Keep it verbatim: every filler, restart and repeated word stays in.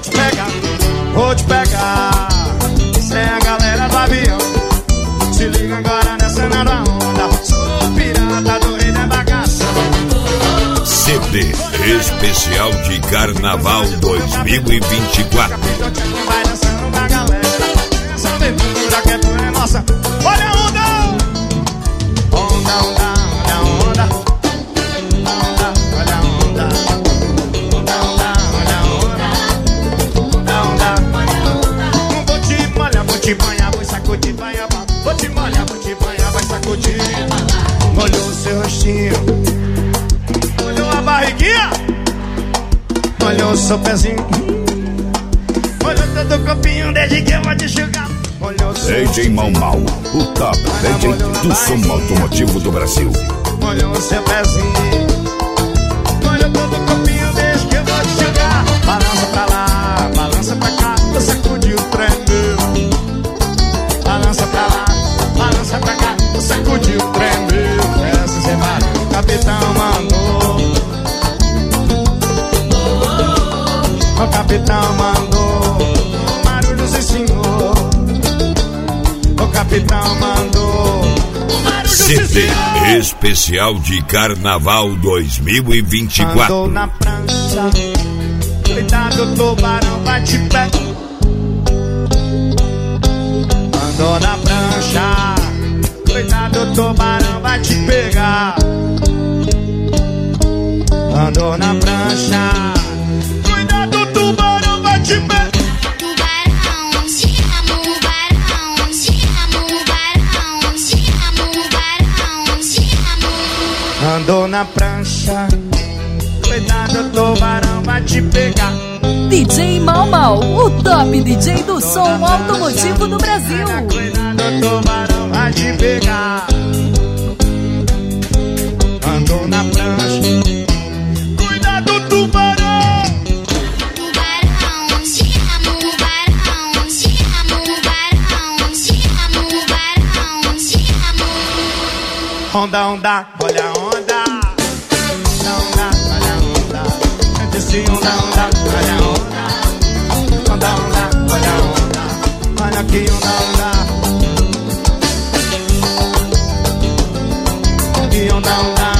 te pegar, vou te pegar. Isso é a galera do avião. Se liga agora nessa nova onda. Sou pirata do rei da bagaça. C D especial de Carnaval dois mil e vinte e quatro. Vai dançando pra galera. Essa aventura que é tua emoção. Olha a onda! Onda, onda, olha a onda. Onda, olha a onda. Onda, onda, olha a onda. Onda, onda, olha a onda. Vou te molhar, vou te banhar, vou sacudir, vai abaixo. Vou te molhar, vou te banhar, vai sacudir. Molhou o seu rostinho, molhou a barriguinha, molhou o seu pezinho, molhou todo o copinho desde que eu vou te enxugar. D J Mau Mau, o top D J do som automotivo do Brasil. Molhou o seu pezinho, molhou todo o copinho desde que eu vou te enxugar. Balança pra lá, balança pra cá, você sacudiu o trem. Balança pra lá, balança pra cá, você sacudiu o trem. Essa semana o capitão mandou. O capitão mandou, o Marujo se ensinou. O capitão mandou, o Marujo se C D ensinou. especial de Carnaval dois mil e vinte e quatro. Andou na prancha, cuidado, o tubarão vai te pegar. Andou na prancha, cuidado, o tubarão vai te pegar. Andou na prancha, cuidado, o tubarão vai te pegar. Tubarão, te amo, tubarão, te amo, tubarão, te amo, tubarão, te amo. Andou na prancha, cuidado, o tubarão vai te pegar. D J Mau Mau, o top D J do som automotivo do Brasil. Cuidado, o tubarão vai te pegar. Andou na prancha, cuidado, tubarão. Tubarão, te amo, tubarão, te amo, tubarão, te amo, tubarão, te amo. Onda, onda, olha a onda. Onda, onda, olha a onda. Eu disse onda, onda, olha a onda. Onda, onda, olha a onda. Olha aqui, onda, onda. Aqui, onda, onda.